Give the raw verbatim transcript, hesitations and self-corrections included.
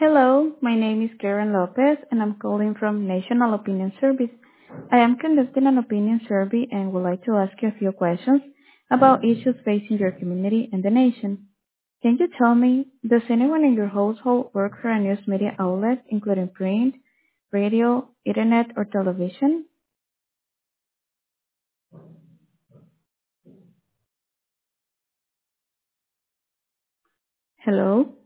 Hello, my name is Karen Lopez, and I'm calling from National Opinion Service. I am conducting an opinion survey and would like to ask you a few questions about issues facing your community and the nation. Can you tell me, does anyone in your household work for a news media outlet, including print, radio, internet, or television? Hello?